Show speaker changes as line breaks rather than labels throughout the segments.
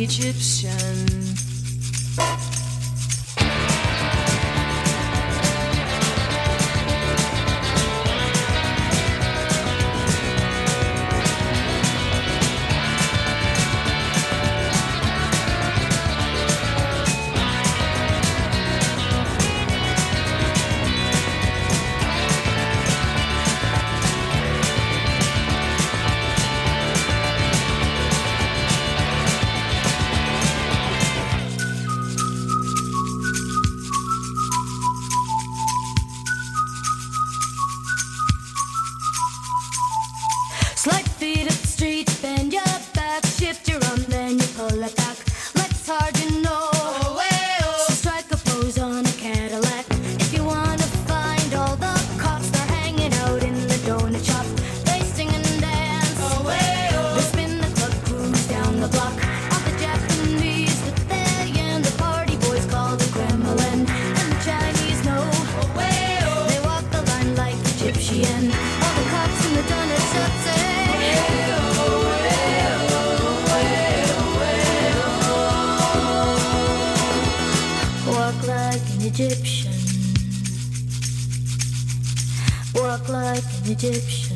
Egyptian. Slide feet up the street, bend your back, shift your arm, then you pull it back. Let's hard, you know. So strike a pose on a Cadillac. If you wanna find all the cops, they're hanging out in the donut shop. They sing and dance. They spin the club, cruise down the block. All the Japanese that they and the party boys call the Kremlin. And the Chinese know. They walk the line like Egyptian. All the cops in the donut shop say. Walk like an Egyptian. Walk like an Egyptian.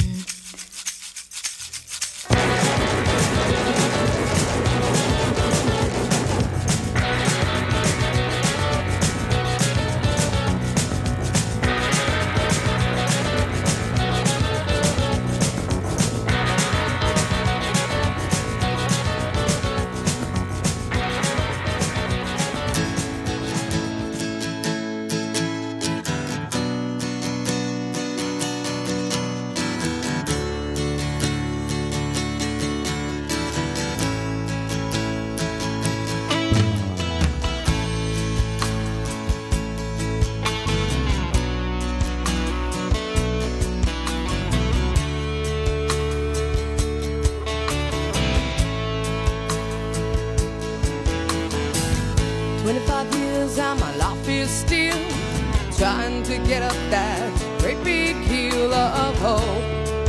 And my life is still trying to get up that great big hill of hope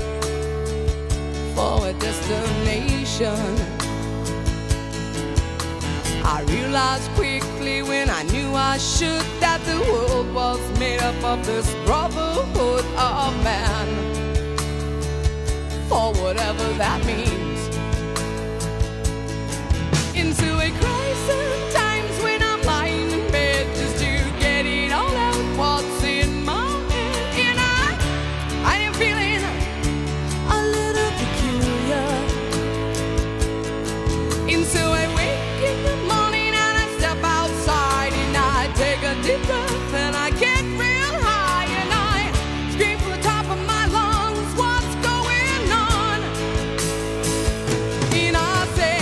for a destination. I realized quickly when I knew I should that the world was made up of this brotherhood of man, for whatever that means. Into a crisis times when I'm lying in bed just to get it all out what's in my head. And I am feeling a little peculiar. And so I wake in the morning and I step outside and I take a deep breath and I get real high and I scream from the top of my lungs, what's going on? And I say,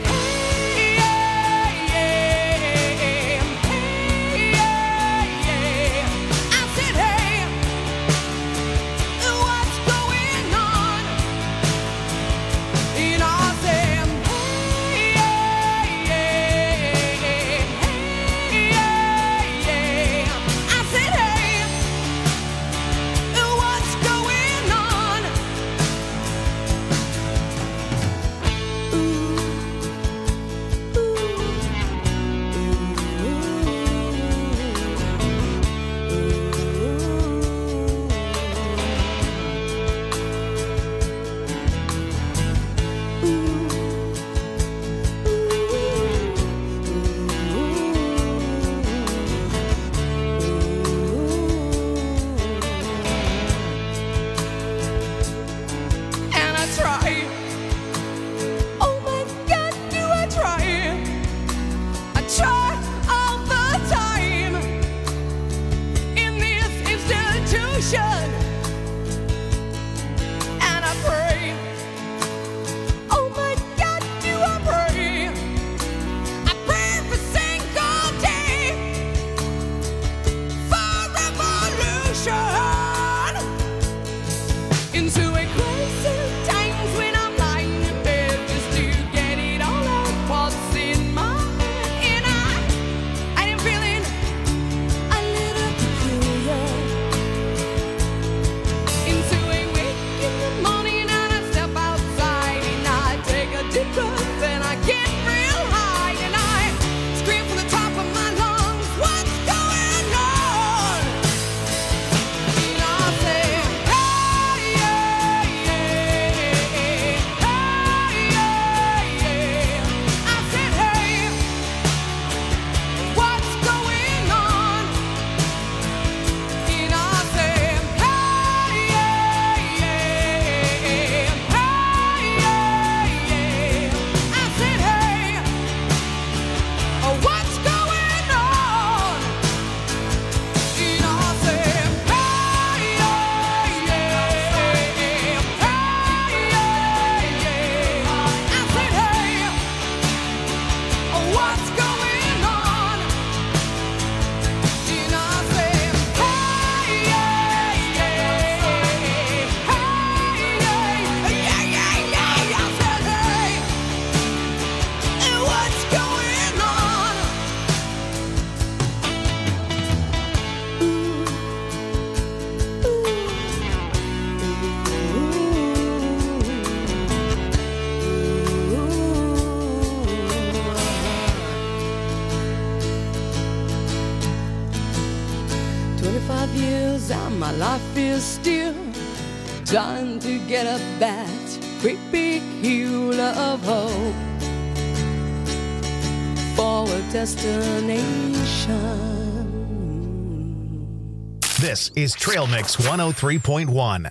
and I pray, oh my God, do I pray? I pray every single day for revolution. Into a crisis times when I'm lying in bed just to get it all out what's in my head. And I am feeling a little peculiar. 5 years and my life is still trying to get up that great big hill of hope for a destination.
This is Trail Mix 103.1.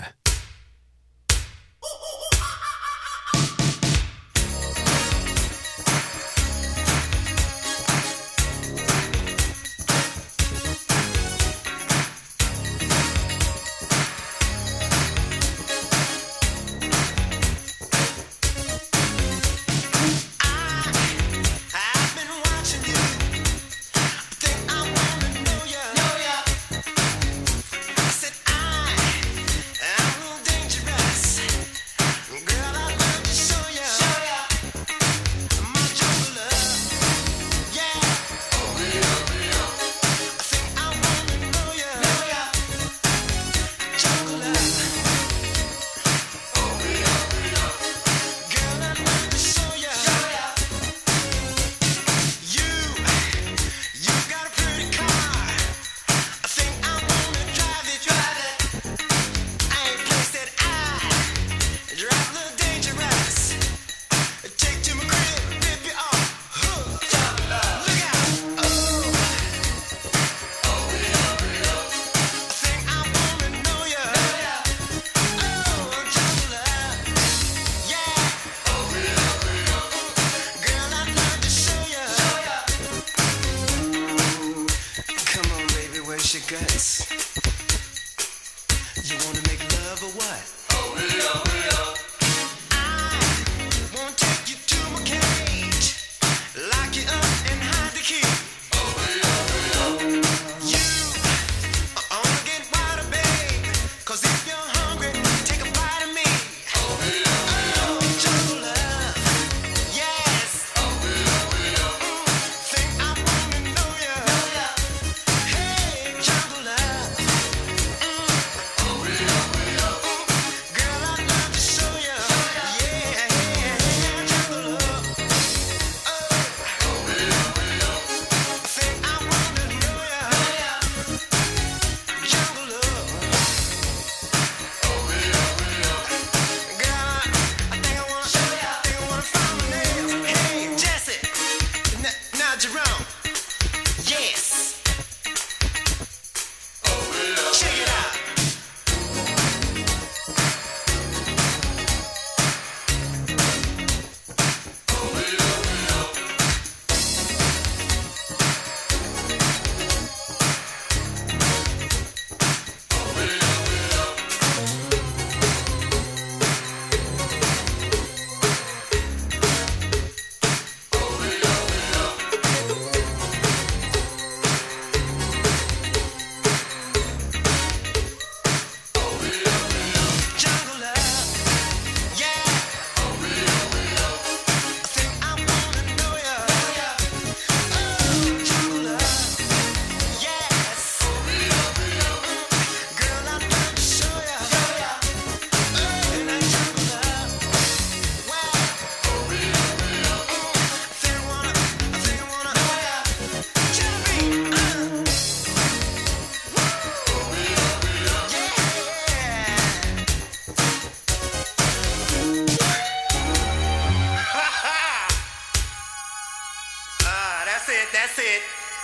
That's it.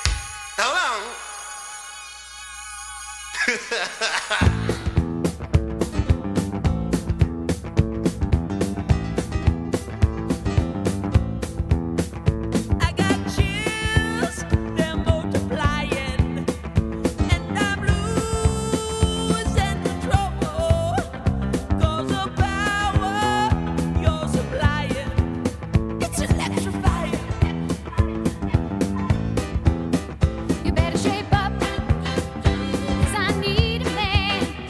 Hold on.
You better shape up, 'cause I need a man.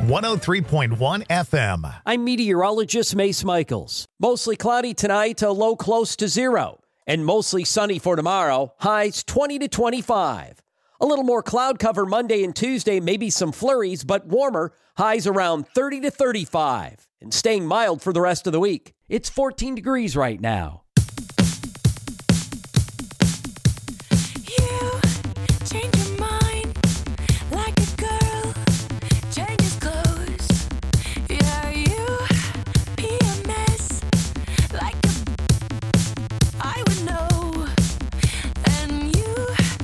103.1 FM.
I'm meteorologist Mace Michaels. Mostly cloudy tonight, a low close to 0. And mostly sunny for tomorrow, highs 20 to 25. A little more cloud cover Monday and Tuesday, maybe some flurries, but warmer, highs around 30 to 35. And staying mild for the rest of the week. It's 14 degrees right now.
You change your mind like a girl changes clothes. Yeah, you be a mess like I would know. And you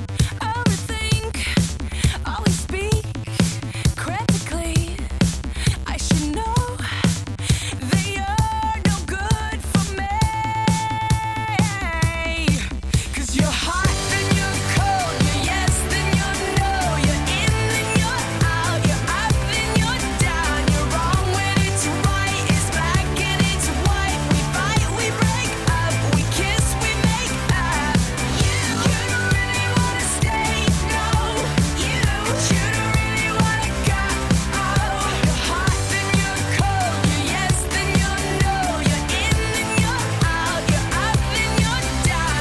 overthink, always speak critically. I should know that you're no good for me. 'Cause you're hot, then you're cold, you're yes, then you're no, you're in, then you're out, you're up, then you're down, you're wrong when it's right, it's black and it's white. We fight, we break up, we kiss, we make up. You don't really wanna stay, no. You don't really wanna go. You're hot, then you're cold, you're yes, then you're no, you're in, then you're out, you're up, then you're down.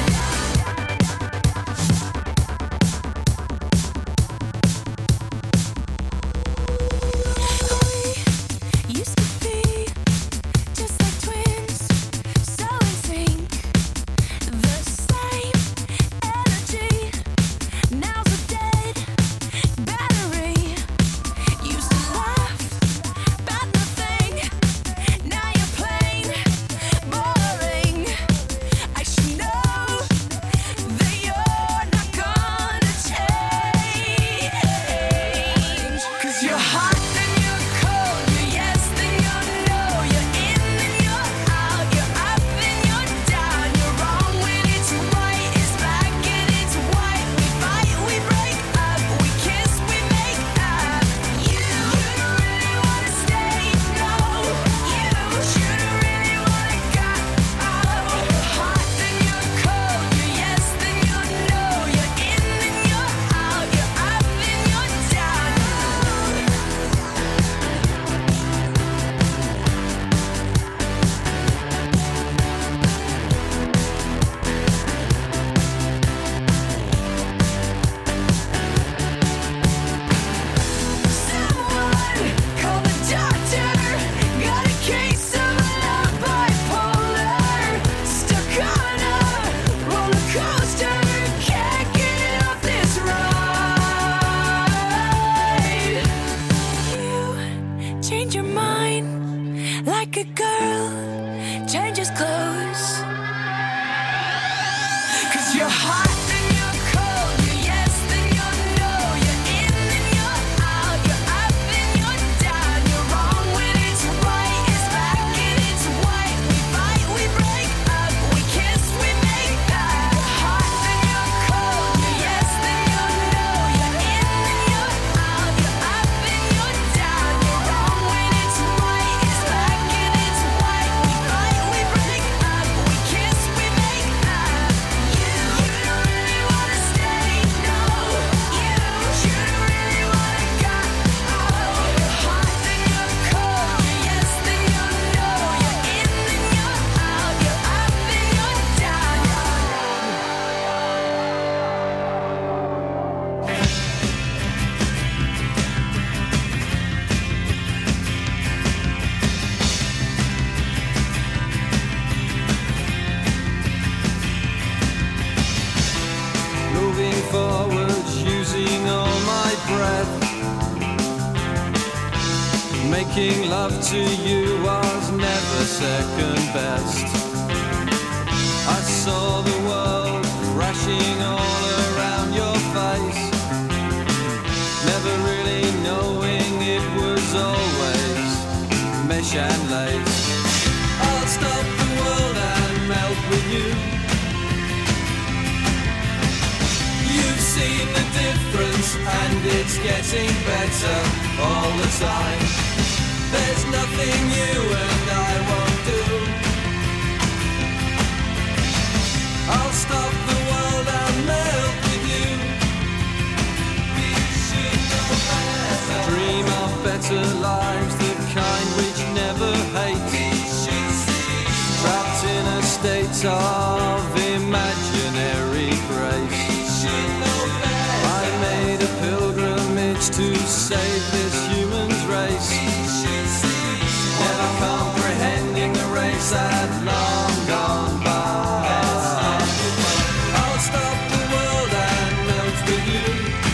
We used to be just like twins, so in sync, the same energy. Now's a dead battery. Used to laugh about nothing. Now you're plain boring. I should know that you're not gonna change. 'Cause you're hot, then you're cold, you're yes, then you're no, you're in, then you're out, you're up, then you're down, you're wrong when it's right, it's black and it's white. We fight, we break up, we kiss, we make up. You don't really wanna stay, no. You shouldn't really wanna go. You're hot, then you're cold, you're yes, then you're no, you're in, then you're out, you're up, then you're down. Someone call the doctor. Got a case of love bipolar. Stuck on a roller coaster. Can't get off this ride. You change your mind like a girl changes clothes. 'Cause you're hot, then you're cold, you're yes, then you're no, you're in, then you're out, you're up, then you're down, you're wrong when it's right, it's black and it's white. We fight, we break up, we kiss, we make up. You're hot, then you're cold, you're yes, then you're no, you're in, then you're out, you're up, then you're down, you're wrong when it's right, it's black and it's white. We fight, we break up, we kiss, we make up. You don't really wanna stay, no. You shouldn't really wanna go. You're hot, then you're cold, you're yes, then you're no, you're in, then you're out, you're up, then you're down.
Moving forwards, using all my breath. Making love to you was never second best. I saw the world crashing all around your face. Never really knowing it was always mesh and lace. I'll stop the world and melt with you. You've seen the difference and it's getting better all the time. There's nothing you and I won't do. I'll stop the world and melt with you. We should know better. Dream of better life of imaginary grace. I made a pilgrimage to save this human's race, never comprehending the race had long gone by. I'll stop the world and melt with you.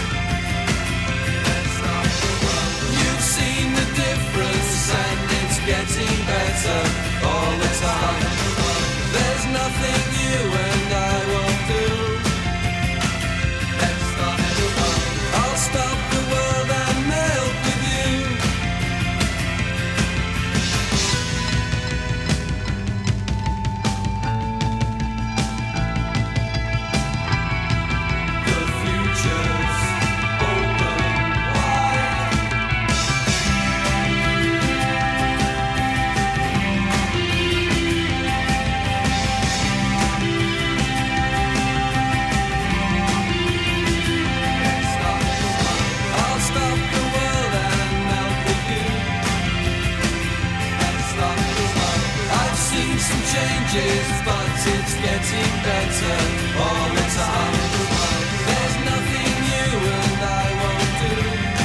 You've seen the difference and it's getting better all the time. There's nothing you and I won't do. I'll stop the world and melt with you. The future's open wide. I'll stop the world and melt with you. I've seen some changes, but it's getting better all the time. There's nothing you and I won't do.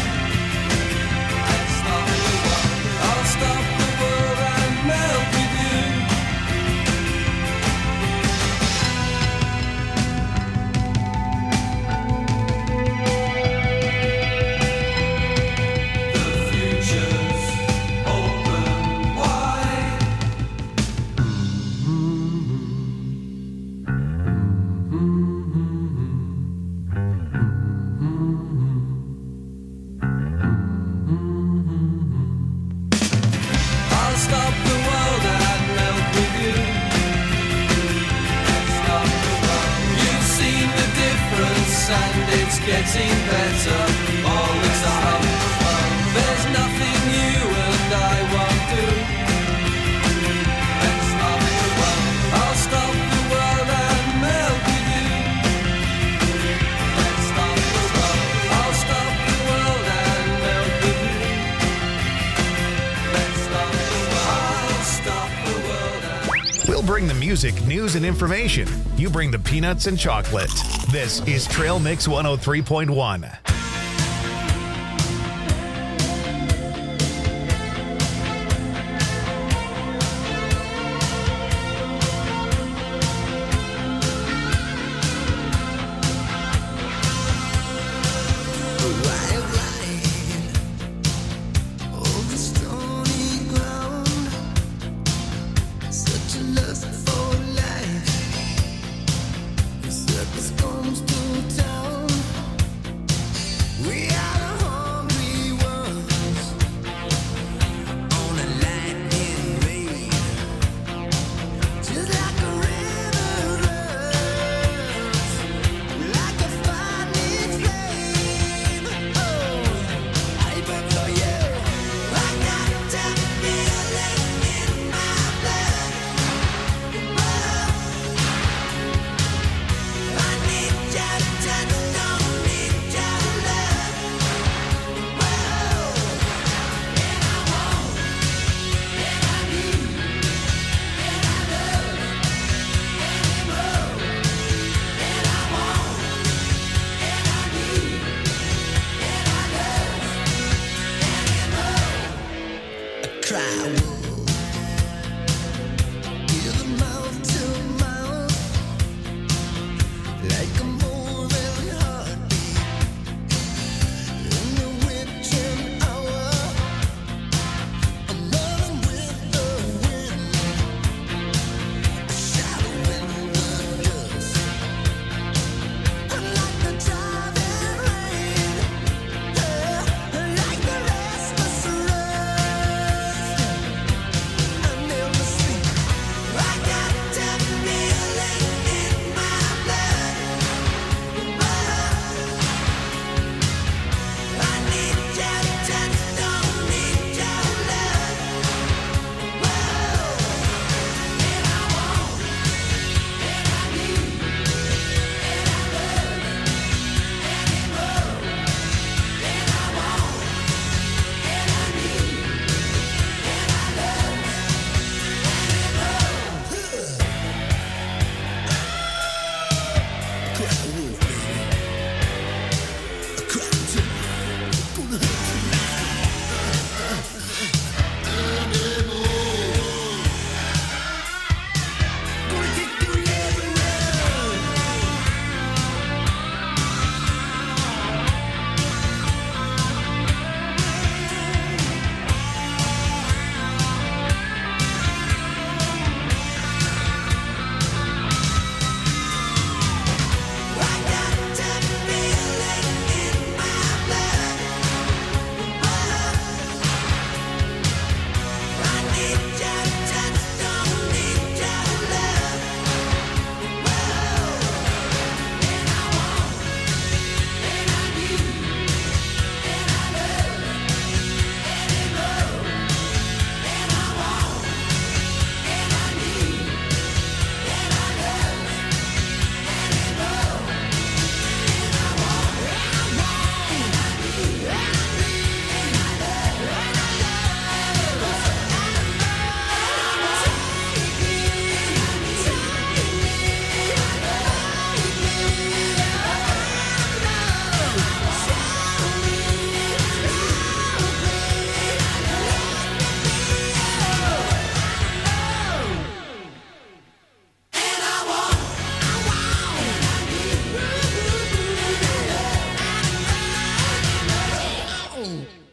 I'll stop the world and melt with you. The future's open wide. I'll stop the world and melt with you. You've seen the difference and it's getting better all the time. There's nothing you and I won't do. I'll stop the world and melt with you. I'll stop the world and melt with you. I'll stop the world and
We'll bring the music, news, and information. You bring the peanuts and chocolate. This is Trail Mix 103.1.
Circus comes to town.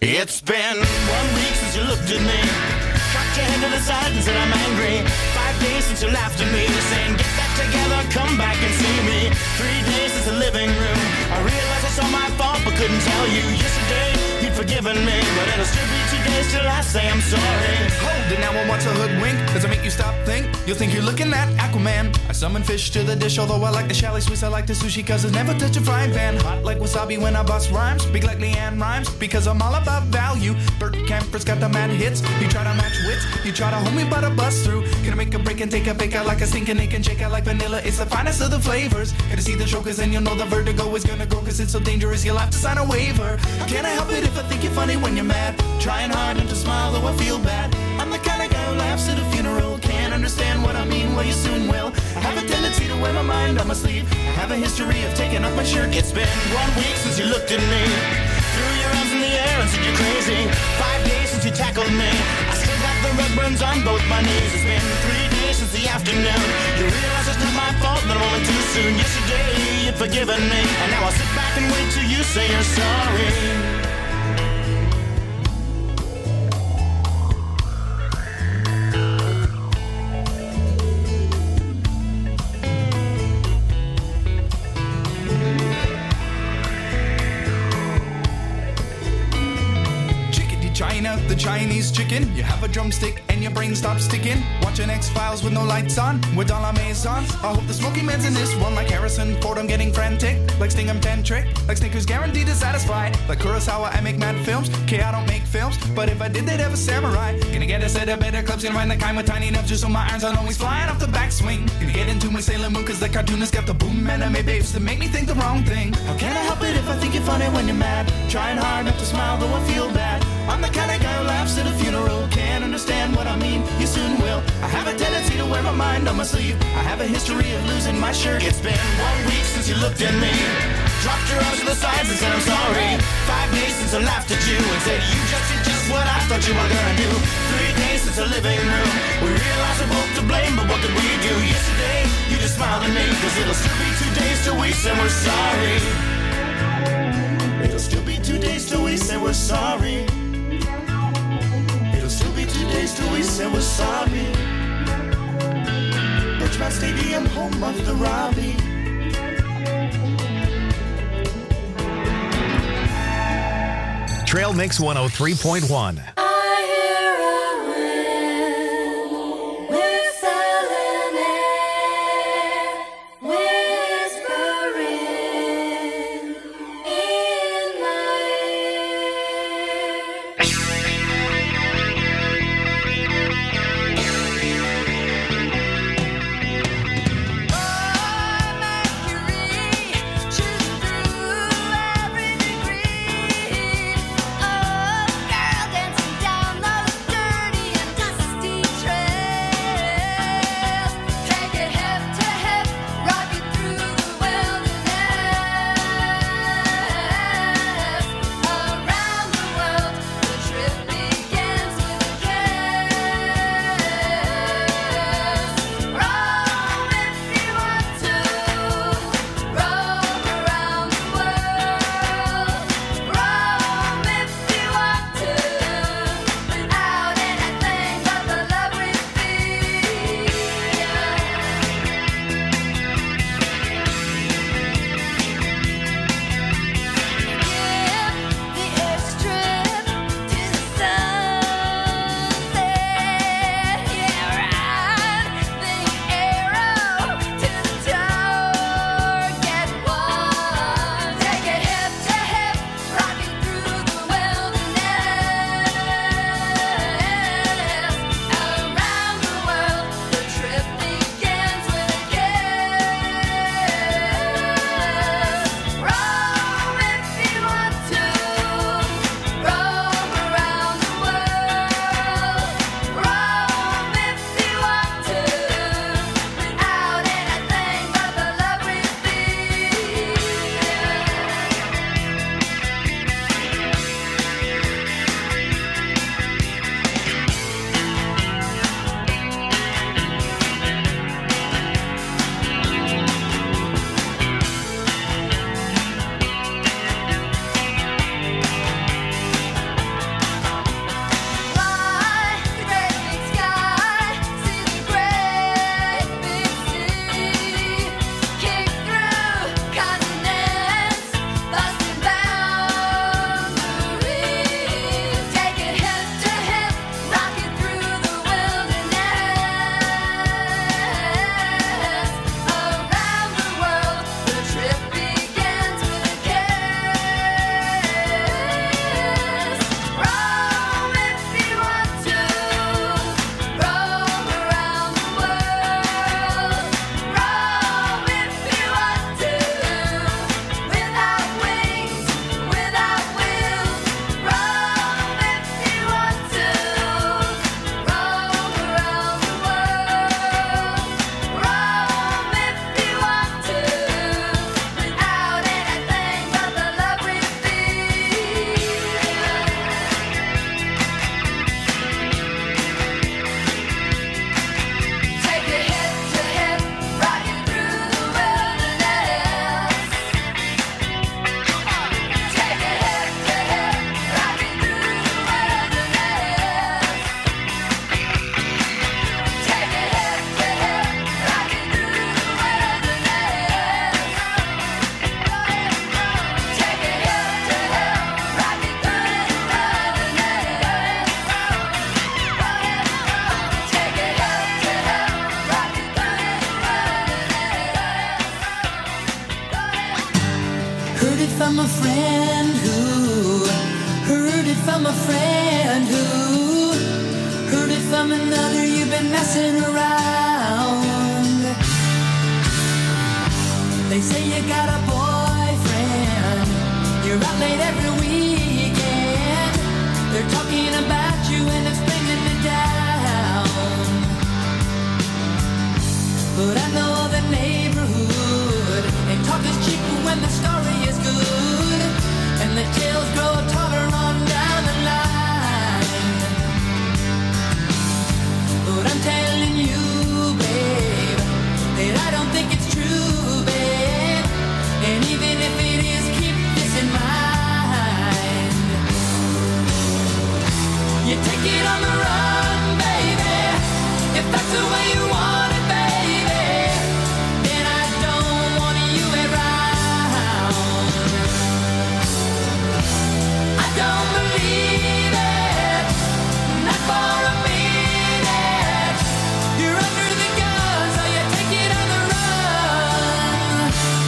It's been 1 week since you looked at me, cocked your head to the side and said I'm angry. 5 days since you laughed at me, saying get that together, come back and see me. 3 days since the living room, I realized it's all my fault but couldn't tell you. Yesterday you'd forgiven me, but it'll still be 2 days till I say I'm sorry.
Hold it now, I want to hoodwink. Does it make you stop think? You'll think you're looking at Aquaman. I summon fish to the dish, although I like the chalet Swiss, I like the sushi cause it's never touch a frying pan. Hot like wasabi when I bust rhymes, big like Leanne rhymes, because I'm all about value. Bert Camper's got the mad hits, you try to match wits, you try to hold me but I bust through. Gonna make a break and take a bake out like a stinking ache and shake out like vanilla, it's the finest of the flavors. Gotta see the show cause then you'll know the vertigo is gonna go cause it's so dangerous you'll have to sign a waiver. Can't I help it if I think you're funny when you're mad? Trying hard not to smile though I feel bad. I'm the kind of guy who laughs at a funeral. Can't understand what I mean, well you soon will. I have a tendency to wear my mind on my sleeve. I have a history of taking off my shirt. It's been 1 week since you looked at me, threw your arms in the air and said you're crazy. 5 days since you tackled me, I still got the rug burns on both my knees. It's been 3 days since the afternoon, you realize it's not my fault that I'm only too soon. Yesterday you'd forgiven me, and now I'll sit back and wait till you say you're sorry. China, the Chinese chicken. You have a drumstick and your brain stops sticking. Watching X-Files with no lights on, with all our maisons. I hope the smoky man's in this one, like Harrison Ford, I'm getting frantic. Like Sting, I'm tantric. Like Snickers, guaranteed to satisfy. Like Kurosawa, I make mad films. Okay, I don't make films, but if I did, they'd have a samurai. Gonna get a set of better clubs, gonna find the kind with tiny nubs, just so my irons aren't always flying off the backswing. Gonna get into my Sailor Moon, cause the cartoonist got the boom anime babes that make me think the wrong thing. How can I help it if I think you're funny when you're mad? Trying hard not to smile, though I feel bad. I'm the kind of guy who laughs at a funeral. Can't understand what I mean, you soon will. I have a tendency to wear my mind on my sleeve. I have a history of losing my shirt. It's been 1 week since you looked at me, dropped your arms to the sides and said I'm sorry. 5 days since I laughed at you and said you just did just what I thought you were gonna do. 3 days since the living room, we realized we're both to blame, but what could we do? Yesterday, you just smiled at me, cause it'll still be 2 days till we say we're sorry. It'll still be 2 days till we say we're sorry. It'll still be 2 days till we say we're sorry. Birchmount Stadium, home of the Robbie.
Trail Mix 103.1.
Dancing
from another, you've been messing around. They say you got a boyfriend, you're out late every weekend. They're talking about you and it's bringing me down. But I know the neighborhood, and talk is cheap when the story is good, and the tales grow taller on down the line. But I'm telling you, babe, that I don't think it's true, babe. And even if it is, keep this in mind. You take it on the run, baby, if that's the way you want it, baby. Then I don't want you around. I don't believe it, not for a minute. You're under the gun, so you take it on the run.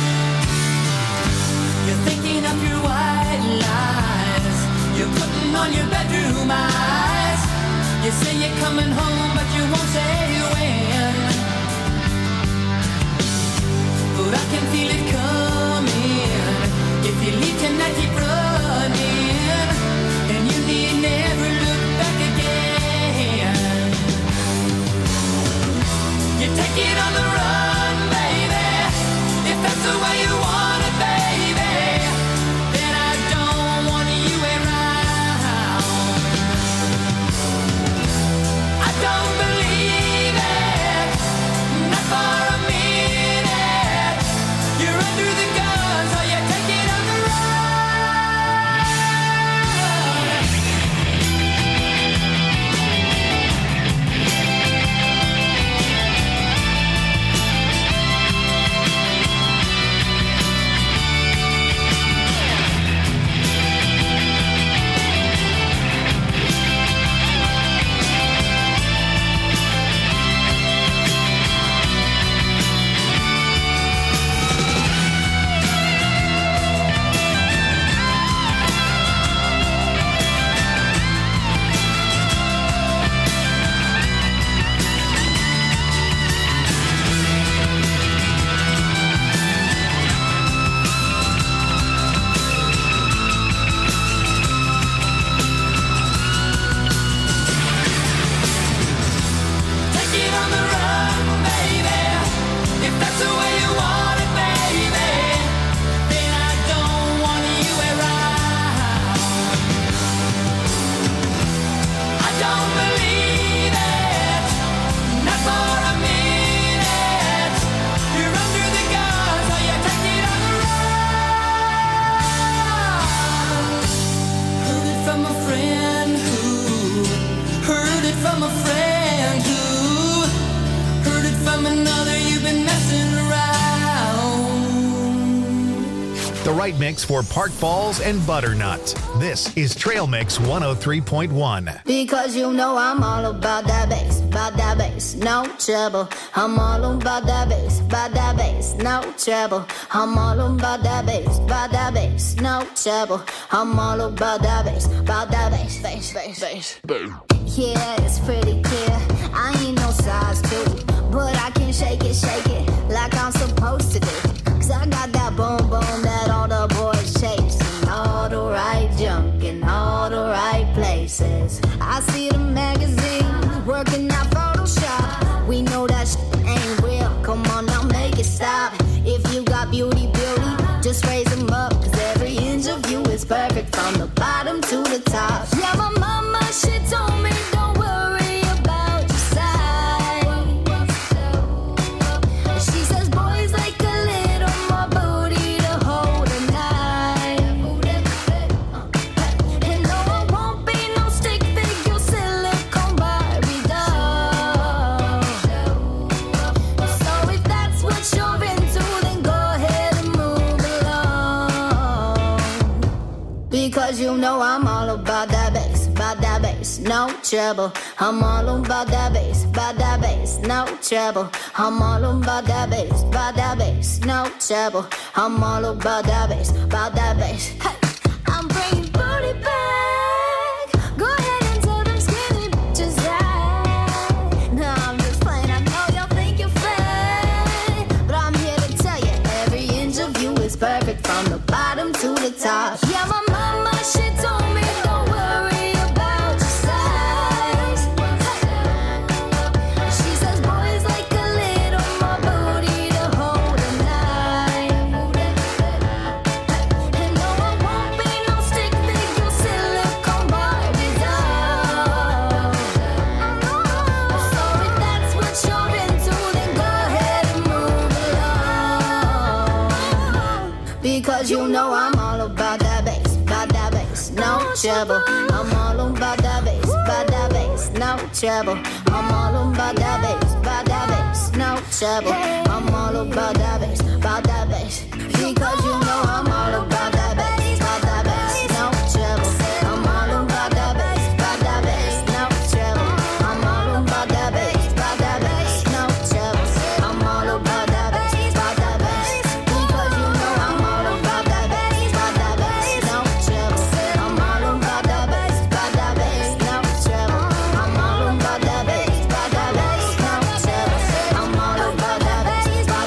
You're thinking of your white lies, you're putting on your bedroom eyes. You say you're coming home, but you won't say when. But I can feel it coming. If you leave tonight, keep running, and you need never look back again. You take it on the run, baby, if that's the way you want it, baby. Then I don't want you around. I don't believe it, not for a minute. You're under the gun, so you take it on the run. Take it on the run, baby, if that's the way you want it, baby. Then I don't want you around. I don't believe it, not for a minute. You're under the gun, so you take it on the run. Heard it from a friend who heard it from a friend who heard it from another, you've been messing around.
The right mix for Park Falls and Butternut. This is Trail Mix 103.1.
Because you know I'm all about that bass, no trouble. I'm all about that bass, no trouble. I'm all about that bass, no trouble. I'm all about that bass, bass. Yeah, it's pretty clear. I ain't no size 2, but I can shake it like I'm supposed to do. 'Cause I got that boom boom that all the boys chase, and all the right junk in all the right places. I see the magazines working out Photoshop. We know that shit ain't real. Come on now, make it stop. If you got beauty, just raise them up. 'Cause every inch of you is perfect from the bottom to the top. Yeah, my mama, she told me don't worry about your size. She says boys like a little more booty to hold a knife. And no, I won't be no stick figure silicone Barbie doll. So if that's what you're into, then go ahead and move along. Because you know I'm all about that bass, no trouble. I'm all about that bass, no trouble. I'm all about that bass, no trouble. I'm all about that bass, Hey, I'm bringing booty back. Go ahead and tell them skinny bitches that. trouble. I'm all about that bass, no trouble. I'm all about that bass, no trouble. I'm all about that bass, because you know I'm all about that bass, no trouble. I'm all about that bass, no trouble. I'm all about that bass, no trouble. I'm all about that bass, because you know I'm all about that bass, no trouble. I'm all about that bass, no trouble. I'm all about that bass, no trouble. I'm all about that bass,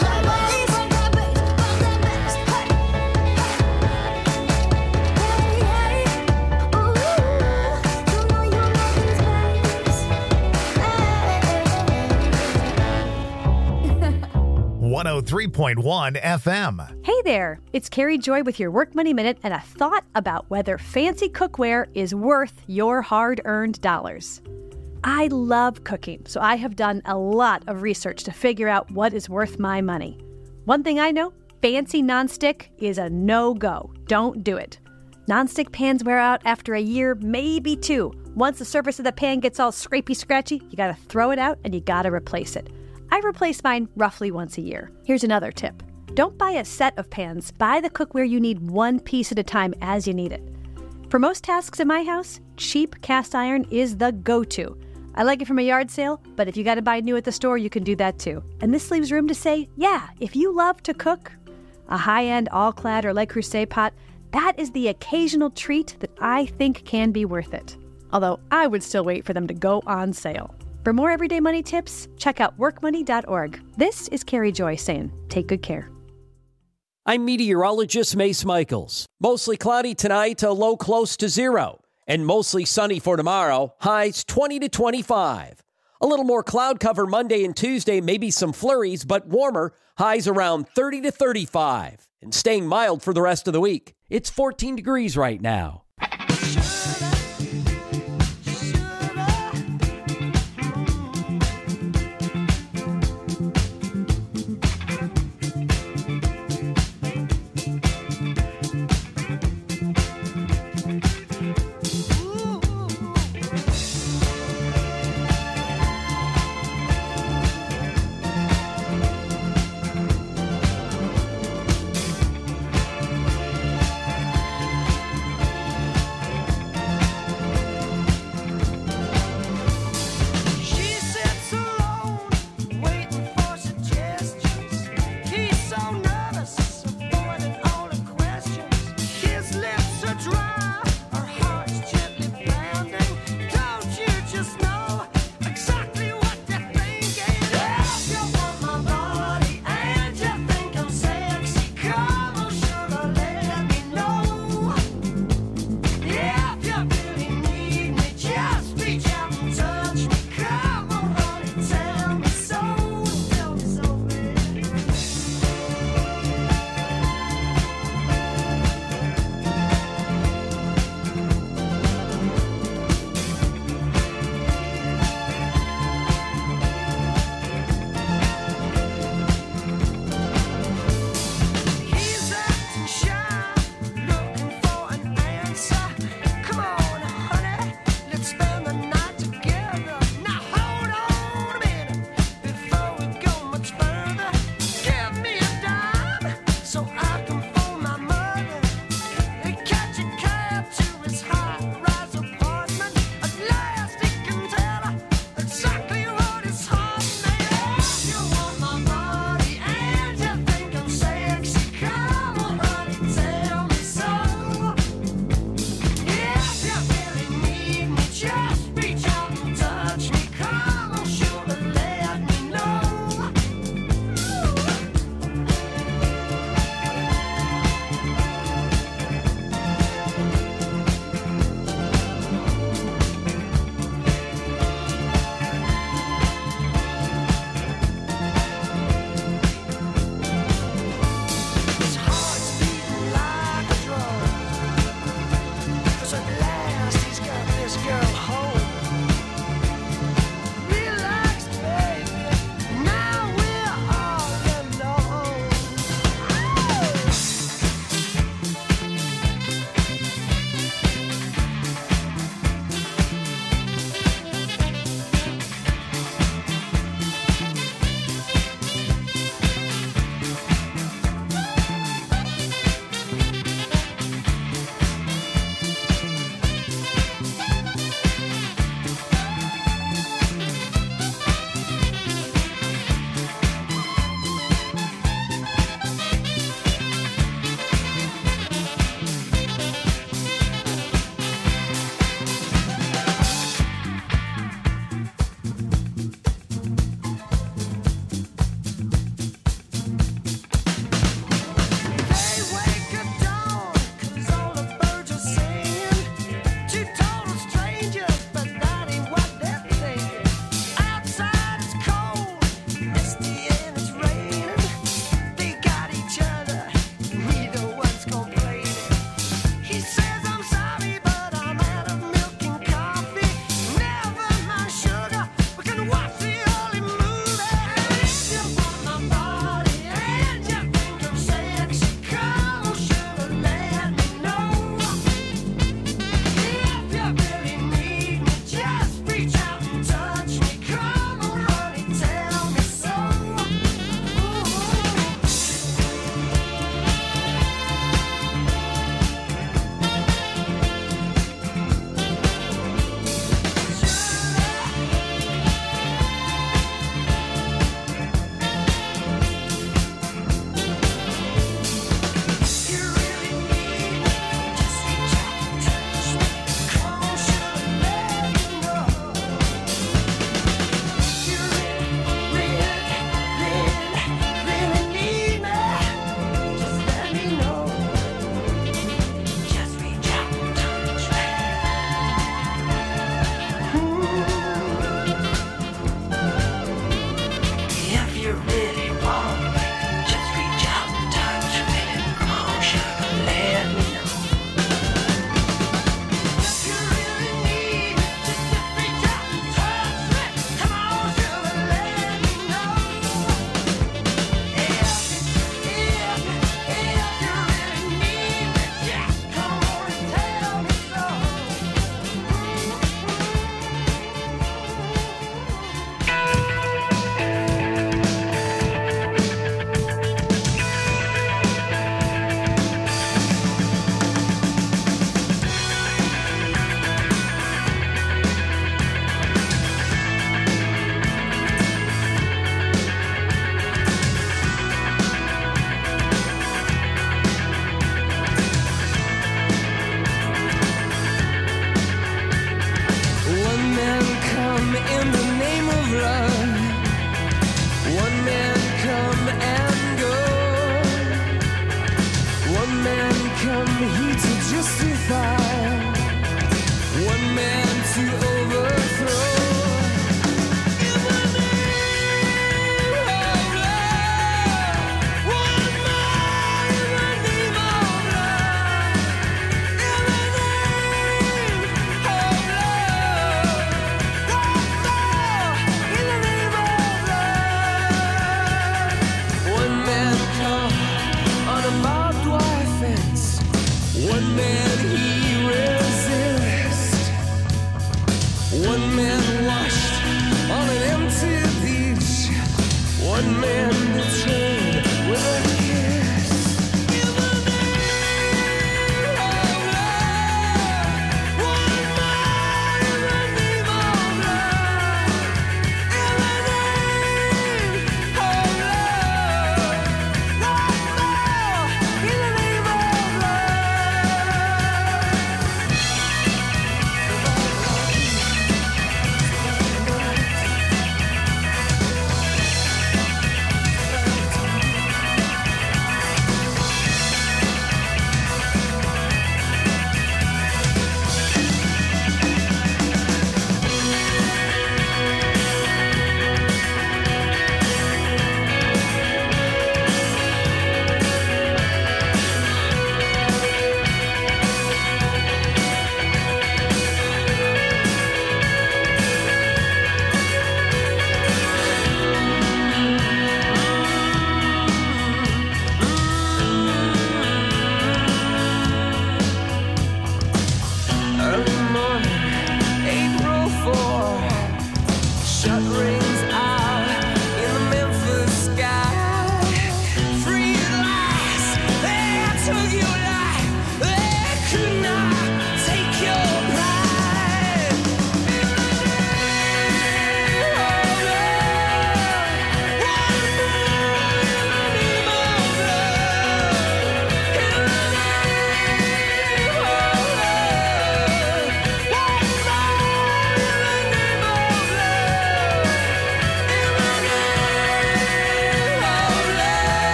Hey. 103.1 FM.
Hey there, it's Carrie Joy with your Work Money Minute and a thought about whether fancy cookware is worth your hard-earned dollars. I love cooking, so I have done a lot of research to figure out what is worth my money. One thing I know, fancy nonstick is a no-go. Don't do it. Nonstick pans wear out after a year, maybe two. Once the surface of the pan gets all scrapey-scratchy, you gotta throw it out and you gotta replace it. I replace mine roughly once a year. Here's another tip. Don't buy a set of pans. Buy the cookware you need one piece at a time as you need it. For most tasks in my house, cheap cast iron is the go-to. I like it from a yard sale, but if you gotta buy new at the store, you can do that too. And this leaves room to say, yeah, if you love to cook, a high-end all-clad or Le Creuset pot, that is the occasional treat that I think can be worth it. Although I would still wait for them to go on sale. For more everyday money tips, check out workmoney.org. This is Carrie Joy saying, take good care.
I'm meteorologist Mace Michaels. Mostly cloudy tonight, a low close to 0. And mostly sunny for tomorrow, highs 20 to 25. A little more cloud cover Monday and Tuesday, maybe some flurries, but warmer, highs around 30 to 35. And staying mild for the rest of the week. It's 14 degrees right now.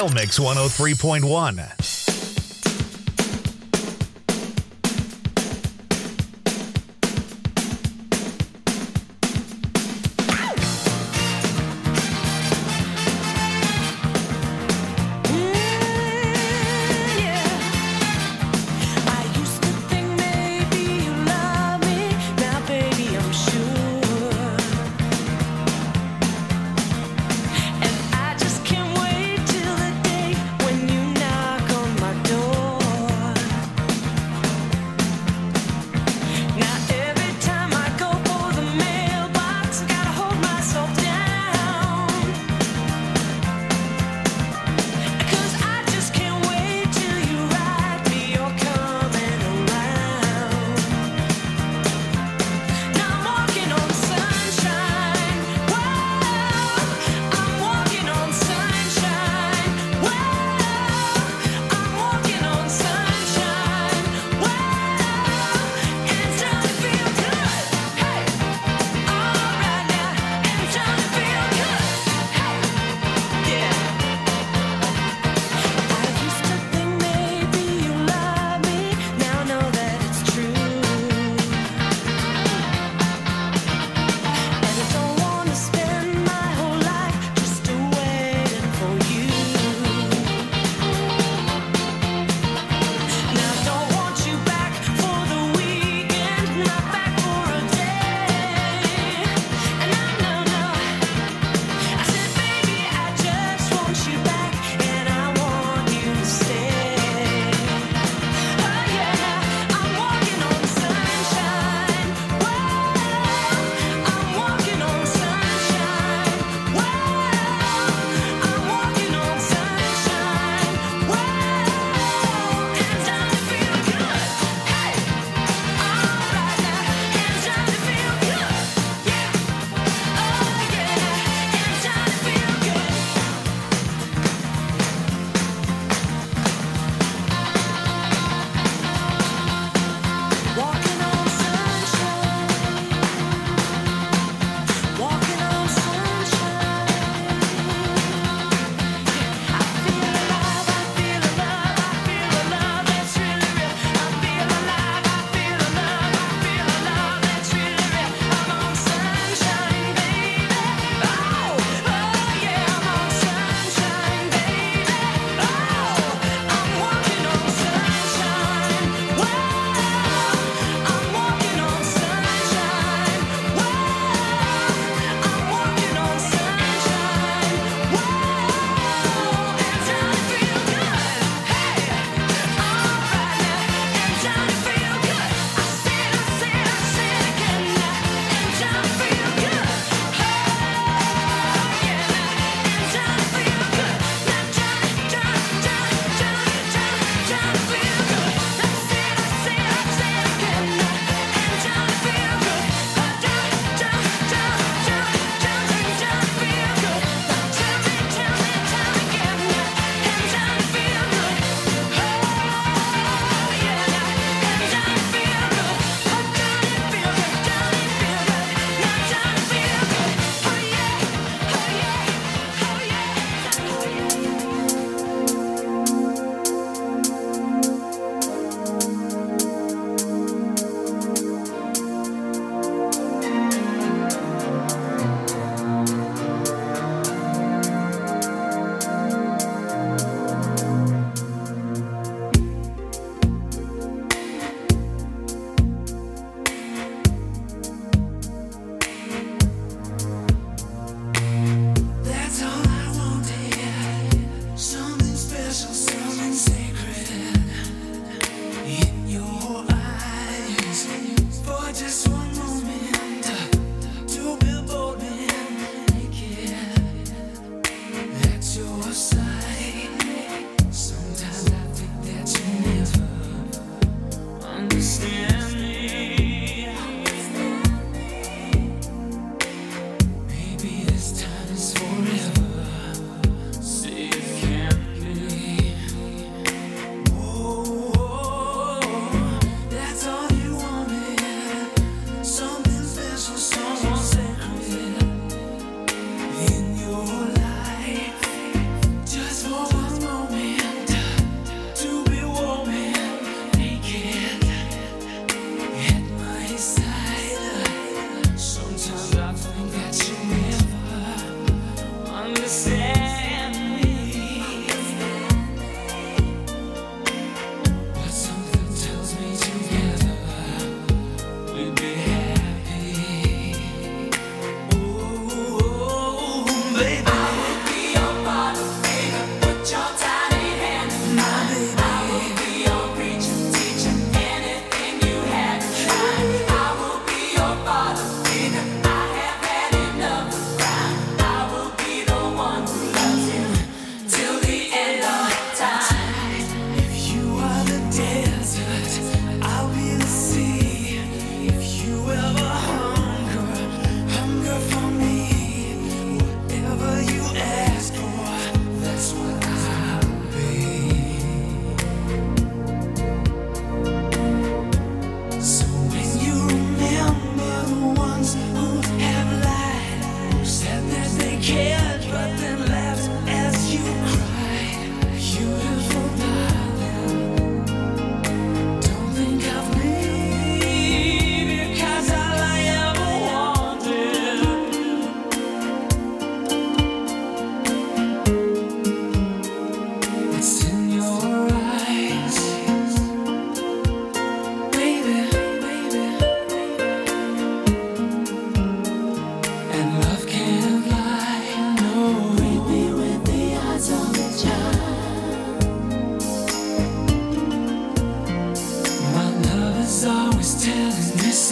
Trail Mix 103.1.
And I just can't wait till the day when you knock on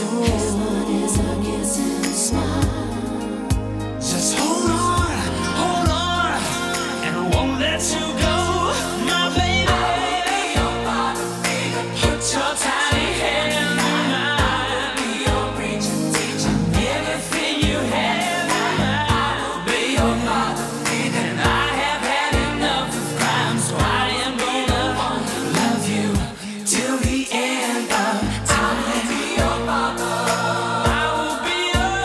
soul. As long as I kiss and smile. Just hold on, and I won't let you go, my baby. I'll be your father, baby. Put your tiny hand in mine. I'll be your preacher, teacher. Everything you have, I'll be your father, baby. And I have had enough of crime, so I am gonna love you till the end of time. I will be your father. I will be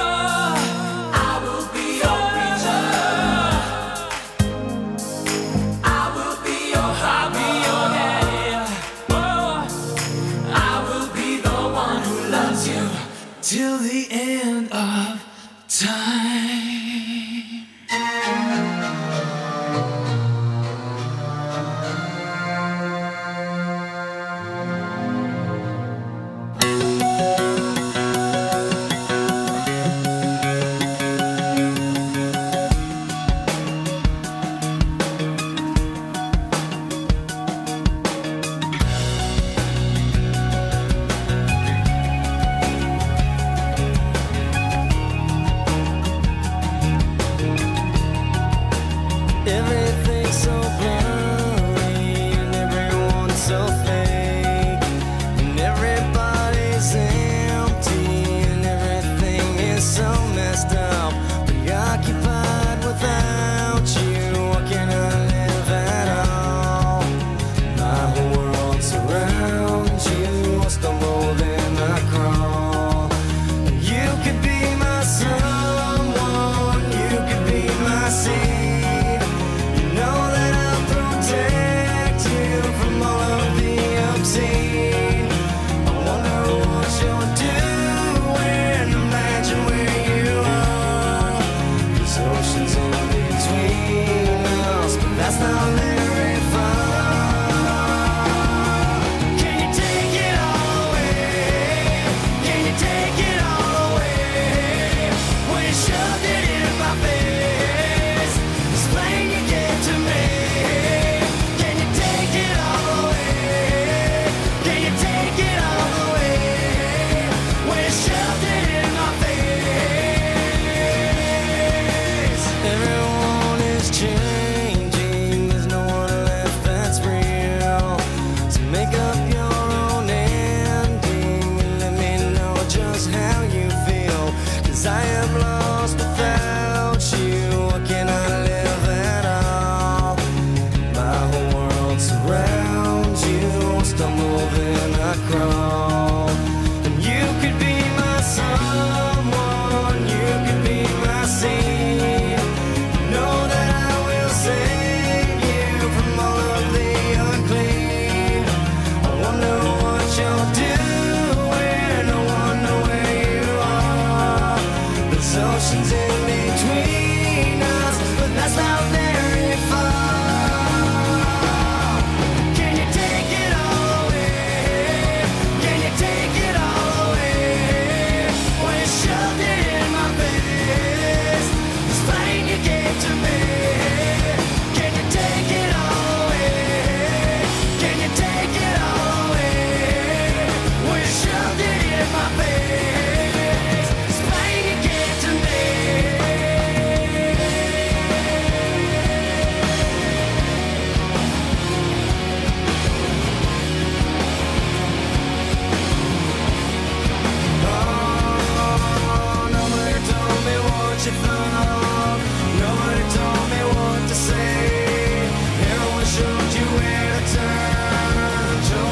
your preacher. I will be your daddy. Oh, I will be the one who loves you till the end of time. Everything's so blurry and everyone's so fake, and everybody's empty and everything is so messed up, preoccupied without you. What can I live at all? My whole world surrounds you. I stumble then I crawl. You could be my someone, you could be my seed. Know that I'll protect you from all of the obscene. I wonder what you're doing. Imagine where you are. There's oceans in between us, but that's not very far. Can you take it all away? Can you take it all away? When you shoved it in my face, explain you gave to me. Can you take it all away? Can you take it all away? When you shoved it in my face. Everyone is changing. There's no one left that's real. So make up your own ending and let me know just how you feel. 'Cause I am lost without you. What can I live at all? My whole world surrounds you. I stumble then I crawl. And you could be my someone, you could be my seed. Know that I will save you from all of the unclean. I wonder what you're doing. I wonder where you are. There's oceans in between us, but that's not very far. Can you take it all away? Can you take it all away? When you shoved it in my face, explain you gave to me. Can you take it all away? Can you take it all away? When you shoved it in my face, explain you gave to me. Nobody told me what you thought. Nobody told me what to say. Everyone showed you where to turn. Showed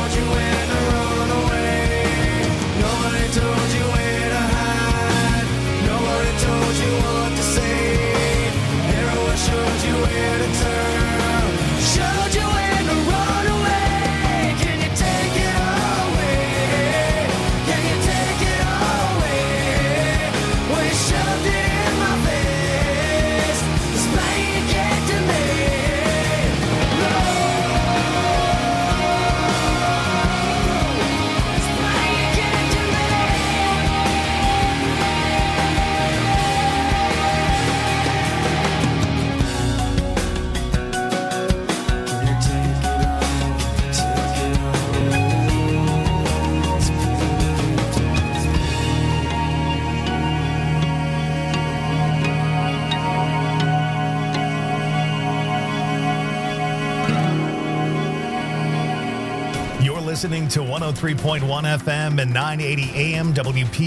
listening to 103.1 FM and 980 AM WP.